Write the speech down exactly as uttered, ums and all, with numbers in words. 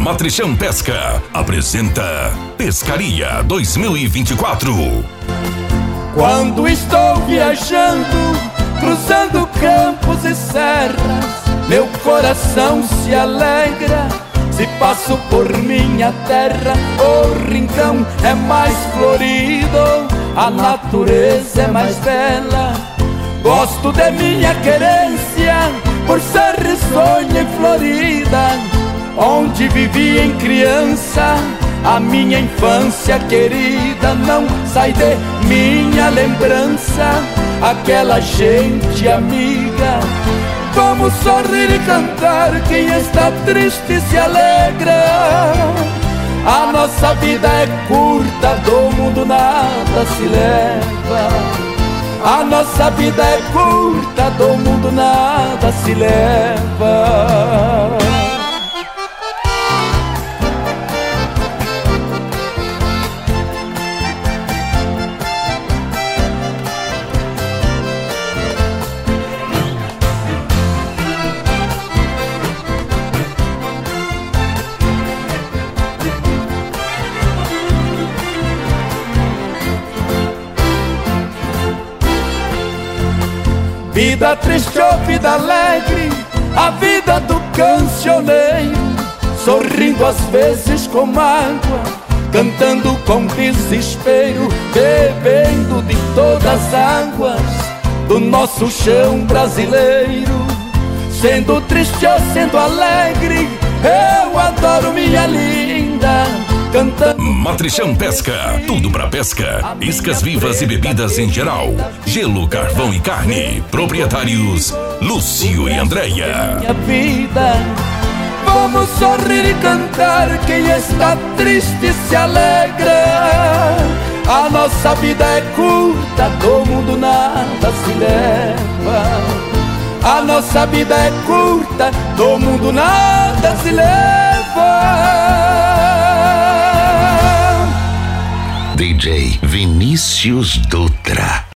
Matrichão Pesca apresenta Pescaria dois mil e vinte e quatro. Quando estou viajando, cruzando campos e serras, meu coração se alegra. Se passo por minha terra, o rincão é mais florido, a natureza é mais bela. Gosto de minha querência por ser risonha e florida, onde vivi em criança, a minha infância querida. Não sai de minha lembrança aquela gente amiga. Vamos sorrir e cantar, quem está triste se alegra. A nossa vida é curta, do mundo nada se leva. A nossa vida é curta, do mundo nada se leva. Vida triste ou vida alegre, a vida do cancioneiro, sorrindo às vezes com mágoa, cantando com desespero, bebendo de todas as águas do nosso chão brasileiro. Sendo triste ou sendo alegre, eu adoro minha linda. Cantando... Matrichão Pesca, tudo pra pesca, iscas vivas e bebidas em geral, gelo, carvão e carne. Proprietários Lúcio e Andréia. Minha vida, vamos sorrir e cantar, quem está triste se alegra. A nossa vida é curta, do mundo nada se leva. A nossa vida é curta, do mundo nada se leva. D J Vinícius Dutra.